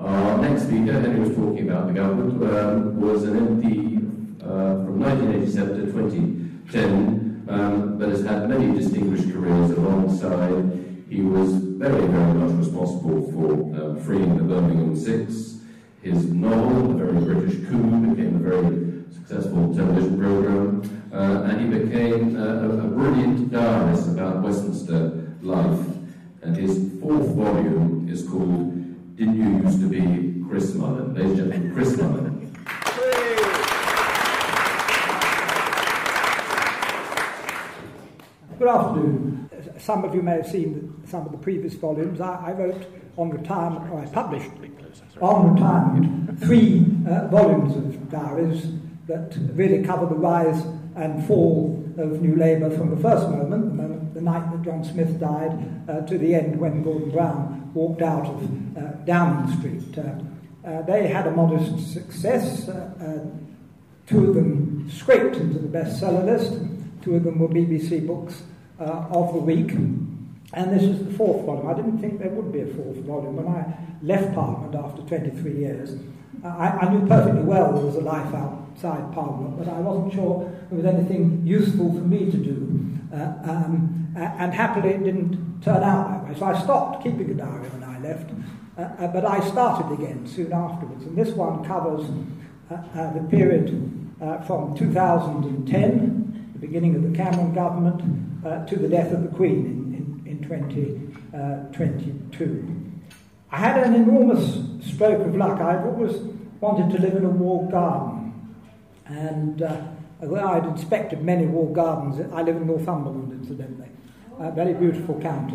Our next speaker, Henry was talking about the government, was an MP from 1987 to 2010, but has had many distinguished careers alongside. He was very, very much responsible for freeing the Birmingham Six. His novel, A Very British Coup, became a very successful television programme, and he became a brilliant diarist about Westminster life. And his fourth volume is called Didn't You Used to Be Chris Mullen? Ladies and gentlemen, Chris Mullen. Good afternoon. Some of you may have seen some of the previous volumes. I wrote on retirement, or I published on retirement, 3 volumes of diaries that really cover the rise and fall of New Labour from the first moment, the night that John Smith died, to the end when Gordon Brown walked out of Downing Street. They had a modest success. 2 of them scraped into the bestseller list. 2 of them were BBC Books of the Week. And this is the 4th volume. I didn't think there would be a 4th volume. When I left Parliament after 23 years, I knew perfectly well there was a life outside Parliament, but I wasn't sure there was anything useful for me to do. And happily it didn't turn out that way. So I stopped keeping a diary when I left, but I started again soon afterwards. And this one covers the period from 2010, the beginning of the Cameron government, to the death of the Queen in 2022. I had an enormous stroke of luck. I'd always wanted to live in a walled garden, and although I'd inspected many walled gardens, I live in Northumberland, incidentally, a very beautiful county.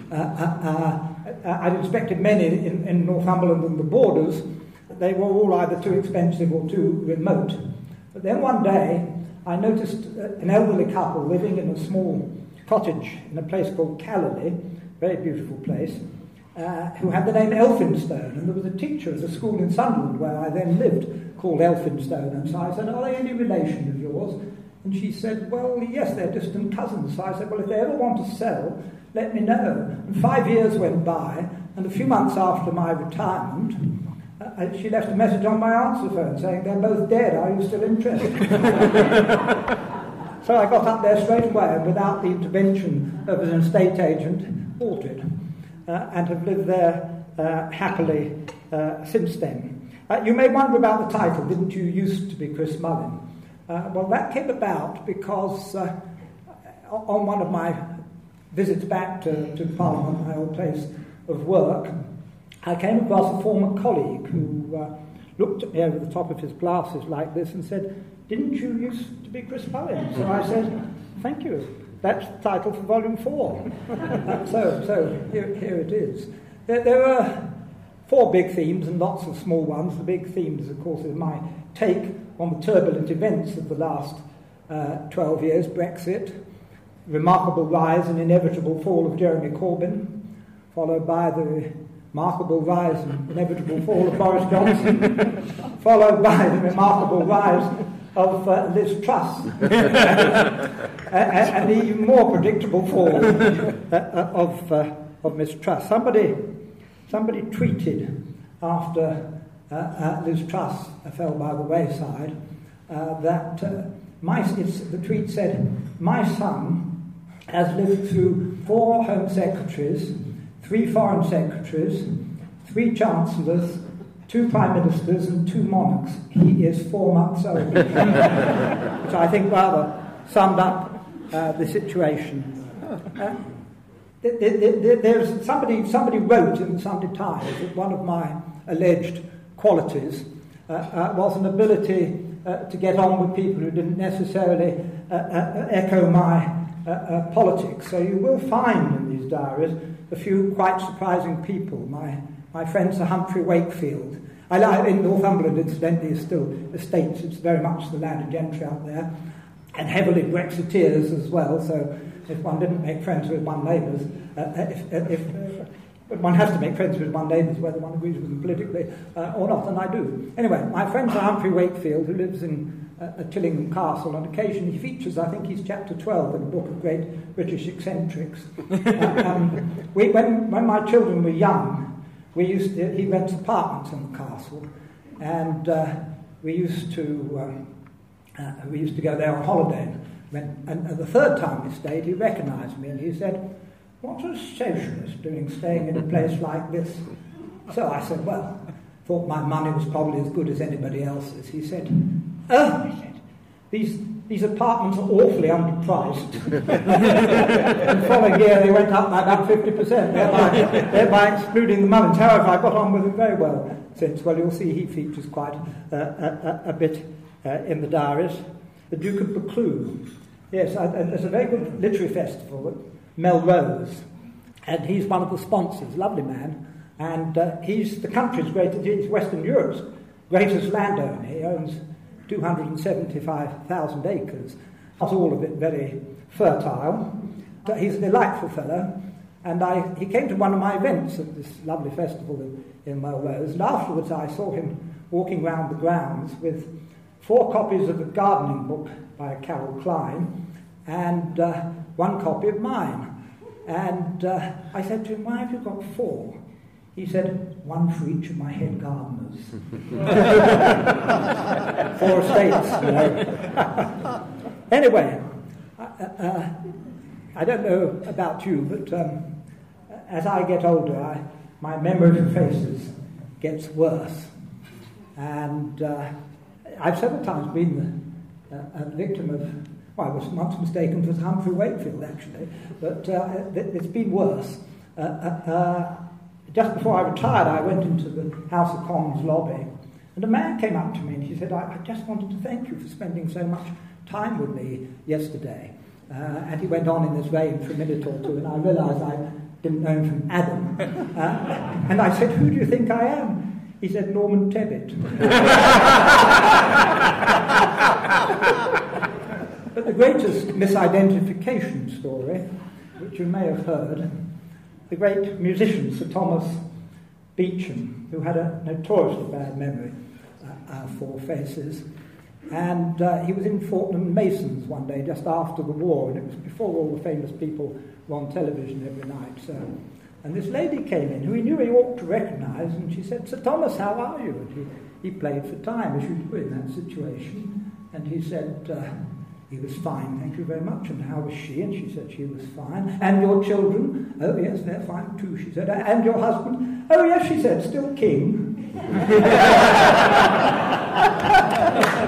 I'd inspected many in Northumberland and the borders. They were all either too expensive or too remote. But then one day, I noticed an elderly couple living in a small cottage in a place called Callerley, very beautiful place, who had the name Elphinstone, and there was a teacher at a school in Sunderland where I then lived called Elphinstone, and so I said, are they any relation of yours? And she said, well, yes, they're distant cousins. So I said, well, if they ever want to sell, let me know. And 5 years went by, and a few months after my retirement, she left a message on my answer phone saying, they're both dead, are you still interested? So I got up there straight away, and without the intervention of an estate agent, bought it, and have lived there happily since then. You may wonder about the title, Didn't You Used to Be Chris Mullen? Well, that came about because on one of my visits back to Parliament, my old place of work, I came across a former colleague who looked at me over the top of his glasses like this and said, didn't you used to be Chris Mullen? So I said, thank you. That's the title for Volume 4. So here it is. There were 4 big themes and lots of small ones. The big themes, of course, is my take on the turbulent events of the last 12 years, Brexit, remarkable rise and inevitable fall of Jeremy Corbyn, followed by the remarkable rise and inevitable fall of Boris Johnson, followed by the remarkable rise of Liz Truss, and the even more predictable fall of Miss Truss. Somebody tweeted after Liz Truss fell by the wayside that the tweet said, my son has lived through 4 Home Secretaries, 3 Foreign Secretaries, 3 Chancellors, 2 Prime Ministers and 2 monarchs. He is 4 months old. Which I think rather summed up the situation. There's somebody wrote in the Sunday Times that one of my alleged qualities was an ability to get on with people who didn't necessarily echo my politics. So you will find in these diaries a few quite surprising people. My friend Sir Humphrey Wakefield. In Northumberland, incidentally, is still estates. It's very much the landed gentry out there, and heavily Brexiteers as well. So if one didn't make friends with one's neighbours, but one has to make friends with one's neighbours, whether one agrees with them politically or not, and I do. Anyway, my friend Sir Humphrey Wakefield, who lives in Tillingham Castle, on occasion he features, I think he's chapter 12 in a book of great British eccentrics. When my children were young, he rents apartments in the castle, and we used to go there on holiday. And the third time we stayed, he recognised me and he said, "What are socialists doing staying in a place like this?" So I said, "Well, thought my money was probably as good as anybody else's." He said, "Oh," he said, these apartments are awfully underpriced." And the following year they went up by about 50%, thereby excluding the Mullins. However, I got on with him very well since. Well, you'll see he features quite a bit in the diaries. The Duke of Buccleuch. Yes, there's a very good literary festival at Melrose, and he's one of the sponsors, lovely man, and he's the country's greatest, he's Western Europe's greatest landowner. He owns 275,000 acres, not all of it very fertile. He's a delightful fellow, and he came to one of my events at this lovely festival in Melrose, and afterwards I saw him walking round the grounds with 4 copies of a gardening book by Carol Klein and 1 copy of mine. And I said to him, "Why have you got 4? He said, "1 for each of my head gardeners." 4 estates, you know. Anyway, I don't know about you, but as I get older, my memory of faces gets worse. And I've several times been a victim of, well, I was once mistaken for Humphrey Wakefield, actually, but it's been worse. Just before I retired, I went into the House of Commons lobby, and a man came up to me and he said, I just wanted to thank you for spending so much time with me yesterday. And he went on in this vein for a minute or two, and I realised I didn't know him from Adam. And I said, "Who do you think I am?" He said, "Norman Tebbit." But the greatest misidentification story, which you may have heard, the great musician Sir Thomas Beecham, who had a notoriously bad memory for faces, and he was in Fortnum Masons one day just after the war, and it was before all the famous people were on television every night. So, and this lady came in, who he knew he ought to recognise, and she said, "Sir Thomas, how are you?" And he played for time, as you do in that situation, and he said, he was fine, thank you very much. And how was she? And she said she was fine. And your children? Oh yes, they're fine too, she said. And your husband? Oh yes, she said, still king.